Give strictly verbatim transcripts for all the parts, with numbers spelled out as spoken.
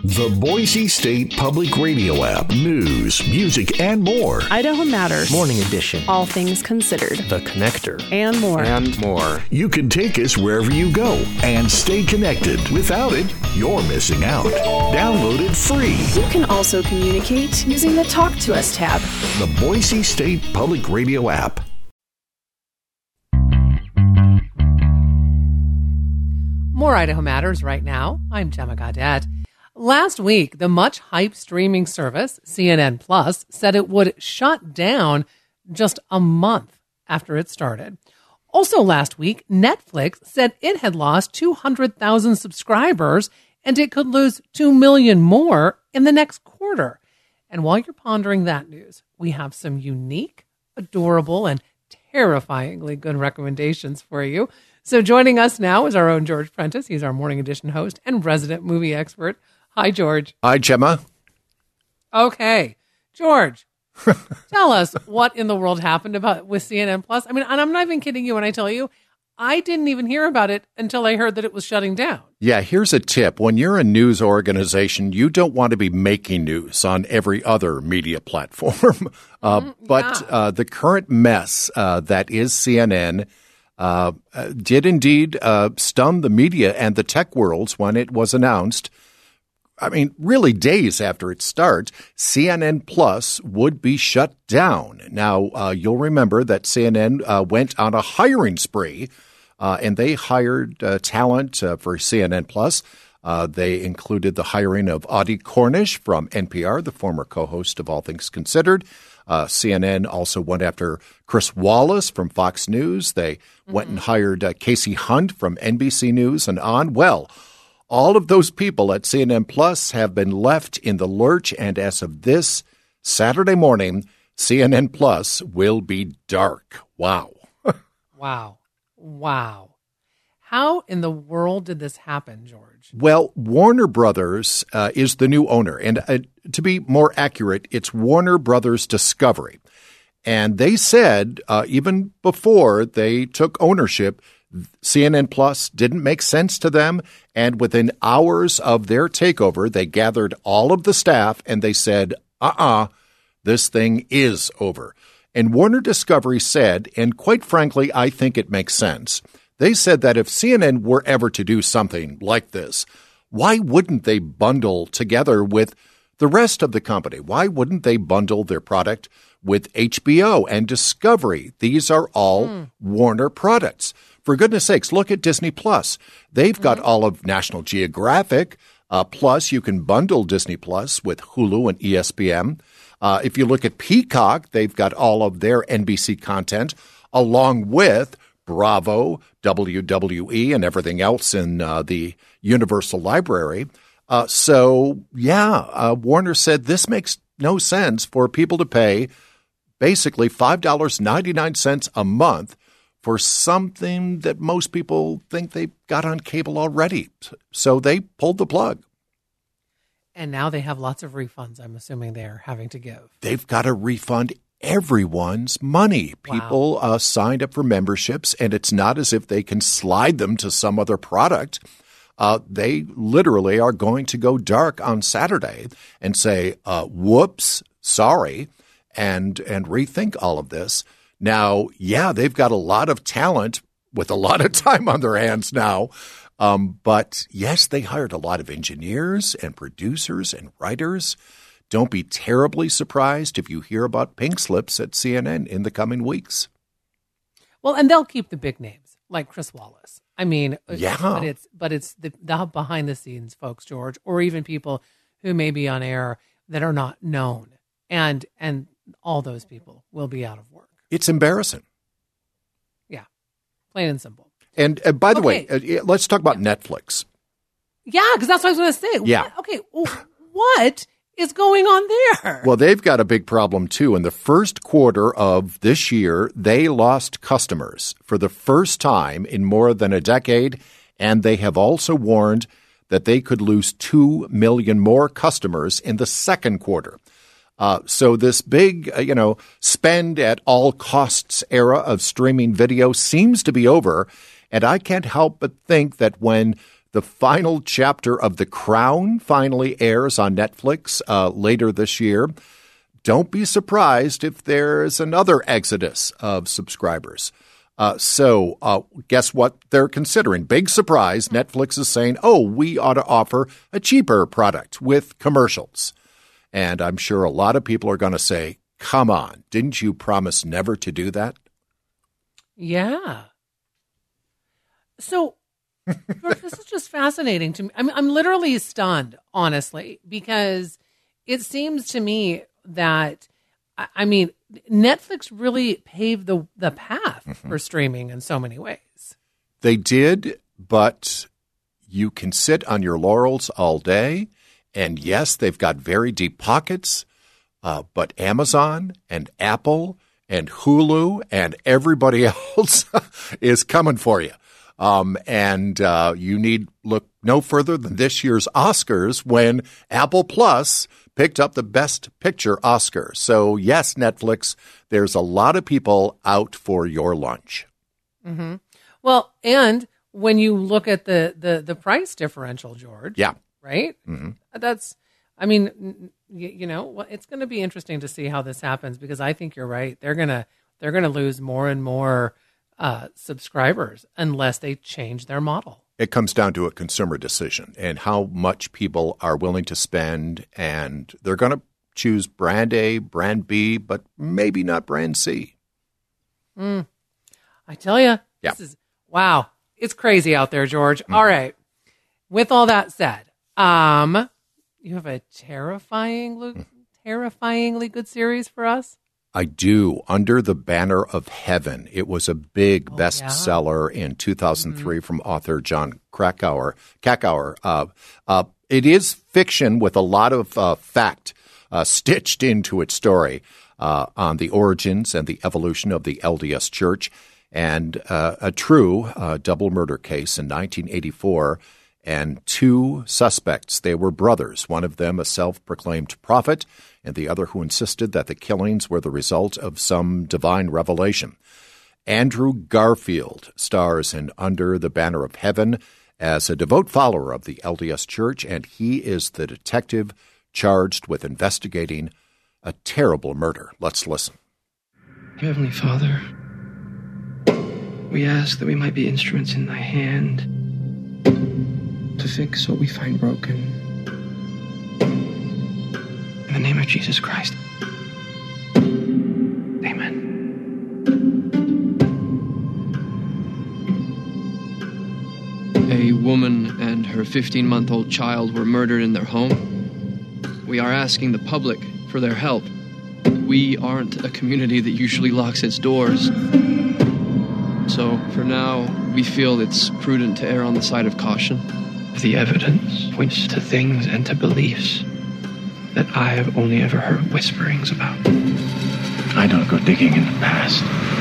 The Boise State Public Radio app. News, music, and more. Idaho Matters. Morning Edition. All things considered. The Connector. And more. And more. You can take us wherever you go and stay connected. Without it, you're missing out. Download it free. You can also communicate using the Talk to Us tab. The Boise State Public Radio app. More Idaho Matters right now. I'm Gemma Gaudette. Last week, the much-hyped streaming service, C N N Plus, said it would shut down just a month after it started. Also last week, Netflix said it had lost two hundred thousand subscribers and it could lose two million more in the next quarter. And while you're pondering that news, we have some unique, adorable, and terrifyingly good recommendations for you. So joining us now is our own George Prentice. He's our Morning Edition host and resident movie expert. Hi, George. Hi, Gemma. Okay. George, tell us what in the world happened about with C N N Plus. I mean, and I'm not even kidding you when I tell you, I didn't even hear about it until I heard that it was shutting down. Yeah, here's a tip. When you're a news organization, you don't want to be making news on every other media platform. uh, Mm, but yeah. uh, the current mess uh, that is C N N uh, did indeed uh, stun the media and the tech worlds when it was announced. I mean, really days after it starts, C N N Plus would be shut down. Now, uh, you'll remember that C N N uh, went on a hiring spree, uh, and they hired uh, talent uh, for C N N Plus. Uh, they included the hiring of Audie Cornish from N P R, the former co-host of All Things Considered. Uh, C N N also went after Chris Wallace from Fox News. They mm-hmm. went and hired uh, Casey Hunt from N B C News and on. Well, all of those people at C N N Plus have been left in the lurch, and as of this Saturday morning, C N N Plus will be dark. Wow. Wow. Wow. How in the world did this happen, George? Well, Warner Brothers uh, is the new owner, and uh, to be more accurate, it's Warner Brothers Discovery. And they said, uh, even before they took ownership, C N N Plus didn't make sense to them, and within hours of their takeover, they gathered all of the staff and they said, uh-uh, this thing is over. And Warner Discovery said, and quite frankly, I think it makes sense, they said that if C N N were ever to do something like this, why wouldn't they bundle together with the rest of the company? Why wouldn't they bundle their product with H B O and Discovery? These are all mm. Warner products. For goodness sakes, look at Disney Plus. They've got mm-hmm. all of National Geographic. Uh, plus, you can bundle Disney Plus with Hulu and E S P N. Uh, if you look at Peacock, they've got all of their N B C content, along with Bravo, W W E, and everything else in uh, the Universal Library. Uh, so, yeah, uh, Warner said this makes no sense for people to pay basically five dollars and ninety-nine cents a month for something that most people think they got on cable already. So they pulled the plug. And now they have lots of refunds, I'm assuming they're having to give. They've got to refund everyone's money. People wow. uh, signed up for memberships, and it's not as if they can slide them to some other product. Uh, they literally are going to go dark on Saturday and say, uh, whoops, sorry, and and rethink all of this. Now, yeah, they've got a lot of talent with a lot of time on their hands now. Um, but yes, they hired a lot of engineers and producers and writers. Don't be terribly surprised if you hear about pink slips at C N N in the coming weeks. Well, and they'll keep the big names like Chris Wallace. I mean, yeah. but it's but it's the, the behind the scenes folks, George, or even people who may be on air that are not known. And and all those people will be out of work. It's embarrassing. Yeah, plain and simple. And uh, by the okay. way, uh, let's talk about yeah. Netflix. Yeah, because that's what I was going to say. Yeah. What, okay, what is going on there? Well, they've got a big problem, too. In the first quarter of this year, they lost customers for the first time in more than a decade, and they have also warned that they could lose two million more customers in the second quarter. Uh, so this big, uh, you know, spend at all costs era of streaming video seems to be over. And I can't help but think that when The final chapter of The Crown finally airs on Netflix uh, later this year. Don't be surprised if there's another exodus of subscribers. Uh, so uh, guess what they're considering? Big surprise. Netflix is saying, oh, we ought to offer a cheaper product with commercials. And I'm sure a lot of people are going to say, come on, didn't you promise never to do that? Yeah. So, George, this is just fascinating to me. I'm, I'm literally stunned, honestly, because it seems to me that, I, I mean, Netflix really paved the, the path mm-hmm. for streaming in so many ways. They did, but you can sit on your laurels all day. And yes, they've got very deep pockets, uh, but Amazon and Apple and Hulu and everybody else is coming for you. Um, and uh, you need look no further than this year's Oscars when Apple Plus picked up the Best Picture Oscar. So yes, Netflix, there's a lot of people out for your lunch. Mm-hmm. Well, and when you look at the the the price differential, George, yeah, right? Mm-hmm. That's, I mean, you, you know, well, it's going to be interesting to see how this happens because I think you're right. They're gonna they're gonna lose more and more uh, subscribers unless they change their model. It comes down to a consumer decision and how much people are willing to spend, and they're going to choose brand A, brand B, but maybe not brand C. Mm. I tell you, yeah. this is wow. It's crazy out there, George. Mm-hmm. All right. With all that said, um, you have a terrifying, mm-hmm. terrifyingly good series for us. I do. Under the Banner of Heaven. It was a big oh, bestseller yeah. in two thousand three mm-hmm. from author John Krakauer. Krakauer. Uh, uh, it is fiction with a lot of uh, fact uh, stitched into its story uh, on the origins and the evolution of the L D S Church, and uh, a true uh, double murder case in nineteen eighty-four. And two suspects, they were brothers, one of them a self-proclaimed prophet, and the other who insisted that the killings were the result of some divine revelation. Andrew Garfield stars in Under the Banner of Heaven as a devout follower of the L D S Church, and he is the detective charged with investigating a terrible murder. Let's listen. Heavenly Father, we ask that we might be instruments in thy hand to fix what we find broken. In the name of Jesus Christ. Amen. A woman and her fifteen-month-old child were murdered in their home. We are asking the public for their help. We aren't a community that usually locks its doors. So, for now, we feel it's prudent to err on the side of caution. The evidence points to things and to beliefs that I have only ever heard whisperings about. I don't go digging in the past.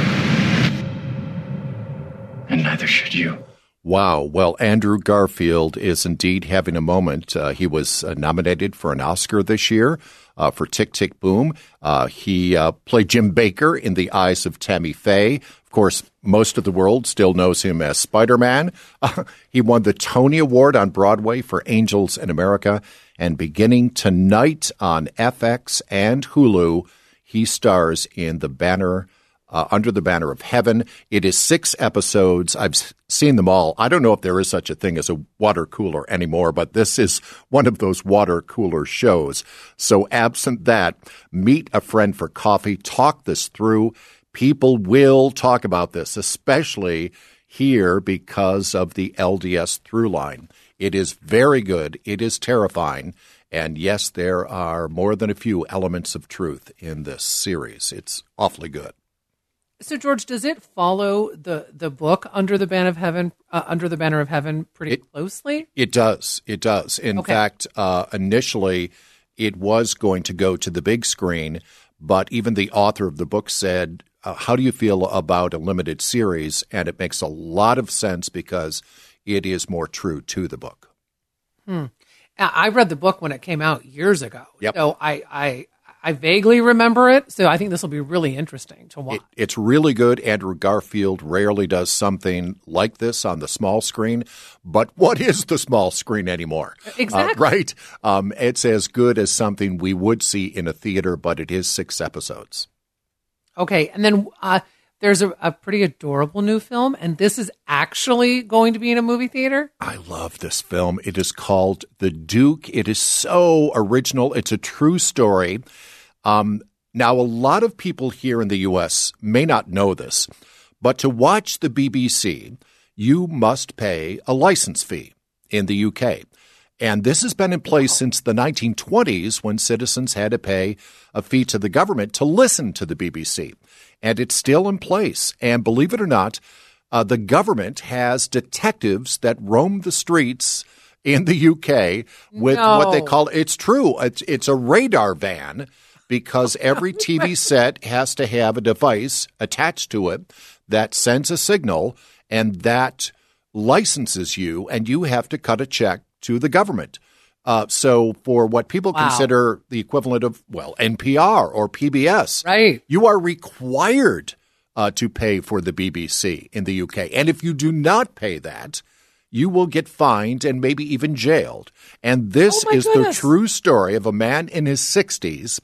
And neither should you. Wow. Well, Andrew Garfield is indeed having a moment. Uh, he was uh, nominated for an Oscar this year uh, for Tick, Tick, Boom. Uh, he uh, played Jim Baker in The Eyes of Tammy Faye. Of course, most of the world still knows him as Spider-Man. Uh, he won the Tony Award on Broadway for Angels in America. And beginning tonight on F X and Hulu, he stars in the banner Uh, Under the Banner of Heaven. It is six episodes. I've seen them all. I don't know if there is such a thing as a water cooler anymore, but this is one of those water cooler shows. So absent that, meet a friend for coffee, talk this through. People will talk about this, especially here because of the L D S through line. It is very good. It is terrifying. And yes, there are more than a few elements of truth in this series. It's awfully good. So, George, does it follow the, the book Under the Banner of Heaven, uh, Under the Banner of Heaven, pretty it, closely? It does. It does. In okay. fact, uh, initially, it was going to go to the big screen, but even the author of the book said, uh, "How do you feel about a limited series?" And it makes a lot of sense because it is more true to the book. Hmm. I read the book when it came out years ago, yep. so I, I I vaguely remember it, so I think this will be really interesting to watch. It, it's really good. Andrew Garfield rarely does something like this on the small screen. But what is the small screen anymore? Exactly. Uh, right? Um, it's as good as something we would see in a theater, but it is six episodes. Okay, and then uh, there's a, a pretty adorable new film, and this is actually going to be in a movie theater. I love this film. It is called The Duke. It is so original. It's a true story. Um, now, a lot of people here in the U S may not know this, but to watch the B B C, you must pay a license fee in the U K. And this has been in place since the nineteen twenties when citizens had to pay a fee to the government to listen to the B B C. And it's still in place. And believe it or not, uh, the government has detectives that roam the streets in the U K with No. what they call, it's true, it's, it's a radar van, because every T V set has to have a device attached to it that sends a signal, and that licenses you, and you have to cut a check to the government. Uh, so for what people Wow. consider the equivalent of, well, N P R or P B S, Right. you are required uh, to pay for the B B C in the U K. And if you do not pay that, you will get fined and maybe even jailed. And this Oh, my is goodness. the true story of a man in his sixties,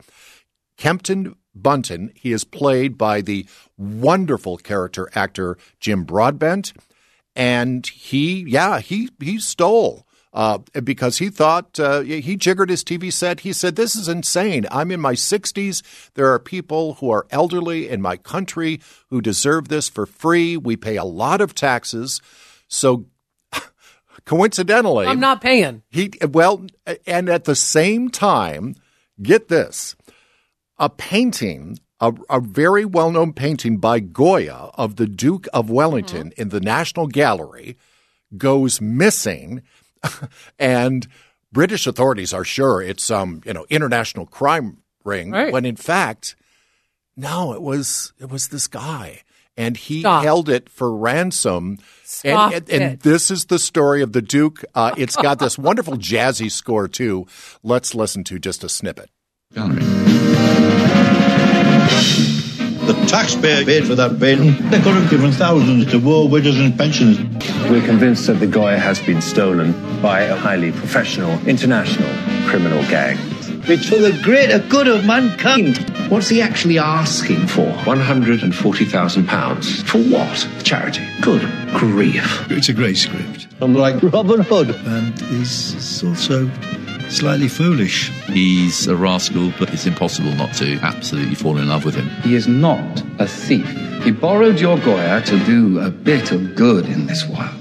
Kempton Bunton. He is played by the wonderful character actor Jim Broadbent. And he, yeah, he he stole uh, because he thought uh, he jiggered his T V set. He said, "This is insane. I'm in my sixties. There are people who are elderly in my country who deserve this for free. We pay a lot of taxes." So coincidentally, I'm not paying. he well, and at the same time, get this, a painting. A, a very well-known painting by Goya of the Duke of Wellington mm-hmm. in the National Gallery goes missing, and British authorities are sure it's some you know international crime ring, right. when in fact, no, it was it was this guy, and he Stop. held it for ransom. Stop and, and, and it. this is the story of the Duke. Uh, it's got this wonderful jazzy score too. Let's listen to just a snippet. Gallery. The taxpayer paid for that painting. They could have given thousands to war widows and pensioners. We're convinced that the Goya has been stolen by a highly professional, international criminal gang. It's for the greater good of mankind. What's he actually asking for? one hundred forty thousand pounds. For what? Charity. Good grief. It's a great script. I'm like Robin Hood. And he's also slightly foolish. He's a rascal, but it's impossible not to absolutely fall in love with him. He is not a thief. He borrowed your Goya to do a bit of good in this world.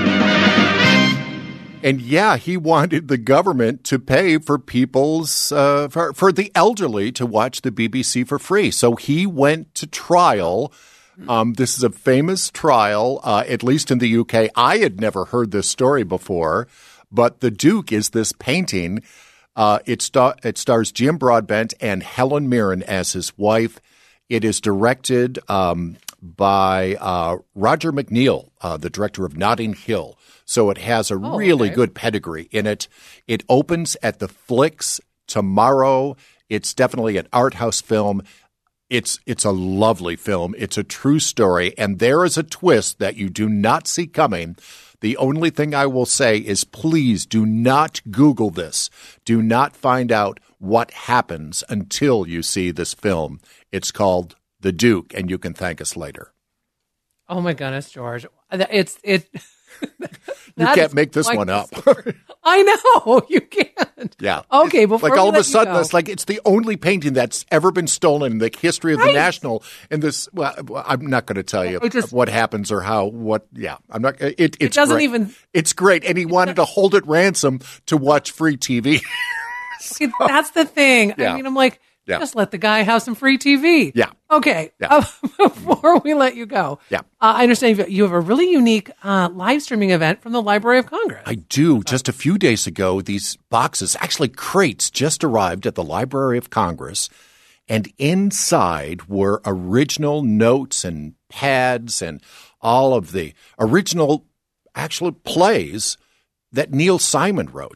And yeah, he wanted the government to pay for people's, uh, for, for the elderly to watch the B B C for free. So he went to trial. Um, this is a famous trial, uh, at least in the U K. I had never heard this story before, but The Duke is this painting. Uh, it, star- it stars Jim Broadbent and Helen Mirren as his wife. It is directed um, by uh, Roger McNeil, uh, the director of Notting Hill. So it has a oh, really okay. good pedigree in it. It opens at the Flicks tomorrow. It's definitely an art house film. It's it's a lovely film. It's a true story. And there is a twist that you do not see coming. The only thing I will say is please do not Google this. Do not find out what happens until you see this film. It's called The Duke, and you can thank us later. Oh my goodness, George! It's it. You can't make this one up. I know you can't. Yeah. Okay. Before like all we of a let you sudden, go- it's like it's the only painting that's ever been stolen in the history of Right. the National. And this, well, I'm not going to tell you It just- what happens or how. What? Yeah, I'm not. It, it's It doesn't great. even- It's great, and he wanted to hold it ransom to watch free T V. See, that's the thing. Yeah. I mean, I'm like, Yeah. just let the guy have some free T V. Yeah. Okay. Yeah. Uh, before we let you go, Yeah. uh, I understand you have a really unique uh, live streaming event from the Library of Congress. I do. Just a few days ago, these boxes, actually crates, just arrived at the Library of Congress. And inside were original notes and pads and all of the original actual plays that Neil Simon wrote.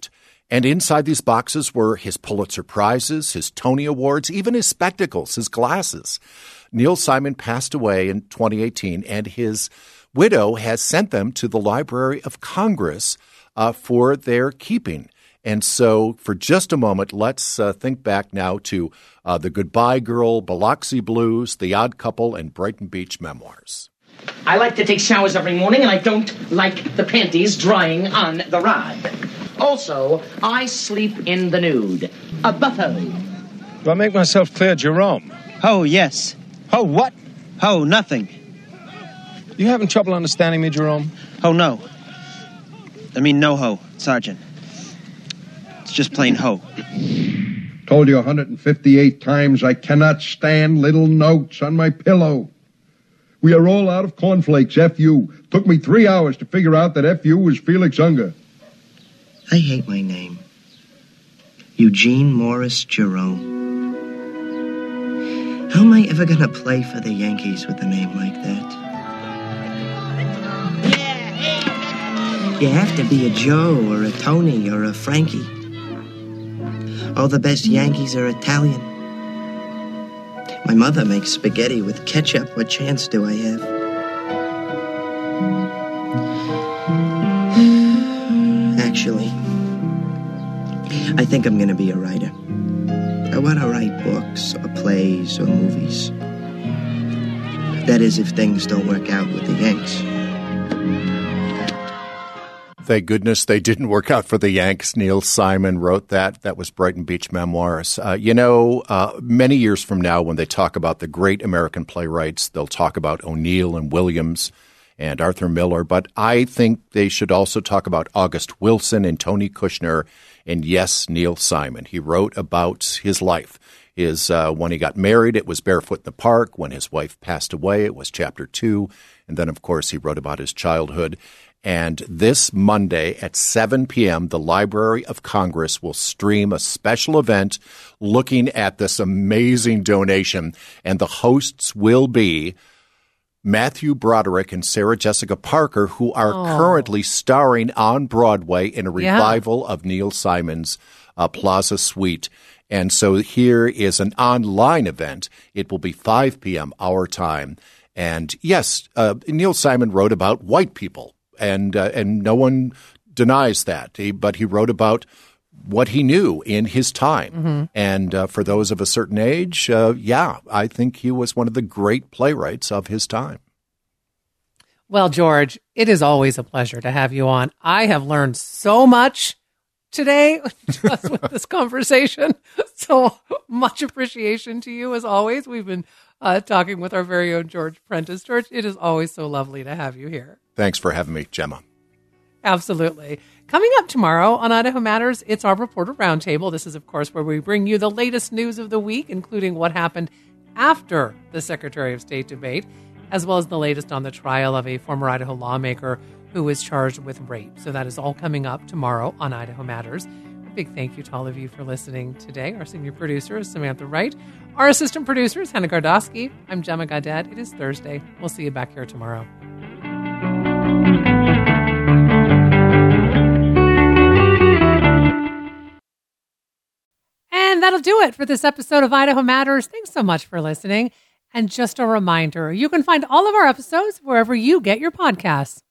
And inside these boxes were his Pulitzer Prizes, his Tony Awards, even his spectacles, his glasses. Neil Simon passed away in twenty eighteen, and his widow has sent them to the Library of Congress uh, for their keeping. And so for just a moment, let's uh, think back now to uh, The Goodbye Girl, Biloxi Blues, The Odd Couple, and Brighton Beach Memoirs. I like to take showers every morning, and I don't like the panties drying on the rod. Also, I sleep in the nude. A buffalo. Do I make myself clear, Jerome? Oh, yes. Oh, what? Oh, nothing. You having trouble understanding me, Jerome? Oh, no. I mean, no ho, Sergeant. It's just plain ho. Told you one hundred fifty-eight times I cannot stand little notes on my pillow. We are all out of cornflakes, F U. Took me three hours to figure out that F U was Felix Unger. I hate my name. Eugene Morris Jerome. How am I ever gonna play for the Yankees with a name like that? You have to be a Joe or a Tony or a Frankie. All the best Yankees are Italian. My mother makes spaghetti with ketchup. What chance do I have? Actually, I think I'm going to be a writer. I want to write books or plays or movies. That is, if things don't work out with the Yanks. Thank goodness they didn't work out for the Yanks. Neil Simon wrote that. That was Brighton Beach Memoirs. Uh, you know, uh, many years from now, when they talk about the great American playwrights, they'll talk about O'Neill and Williams and Arthur Miller. But I think they should also talk about August Wilson and Tony Kushner and, yes, Neil Simon. He wrote about his life. His uh, when he got married, it was Barefoot in the Park. When his wife passed away, it was Chapter Two. And then, of course, he wrote about his childhood. And this Monday at seven p.m., the Library of Congress will stream a special event looking at this amazing donation. And the hosts will be Matthew Broderick and Sarah Jessica Parker, who are oh. currently starring on Broadway in a revival yeah. of Neil Simon's uh, Plaza Suite. And so here is an online event. It will be five p.m. our time. And yes, uh, Neil Simon wrote about white people. And uh, and no one denies that. He, but he wrote about what he knew in his time. Mm-hmm. And uh, for those of a certain age, uh, yeah, I think he was one of the great playwrights of his time. Well, George, it is always a pleasure to have you on. I have learned so much today just with this conversation. So much appreciation to you as always. We've been uh, talking with our very own George Prentice. George, it is always so lovely to have you here. Thanks for having me, Gemma. Absolutely. Coming up tomorrow on Idaho Matters, it's our Reporter Roundtable. This is, of course, where we bring you the latest news of the week, including what happened after the Secretary of State debate, as well as the latest on the trial of a former Idaho lawmaker who was charged with rape. So that is all coming up tomorrow on Idaho Matters. A big thank you to all of you for listening today. Our senior producer is Samantha Wright. Our assistant producer is Hannah Gardosky. I'm Gemma Gaudet. It is Thursday. We'll see you back here tomorrow. And that'll do it for this episode of Idaho Matters. Thanks so much for listening. And just a reminder, you can find all of our episodes wherever you get your podcasts.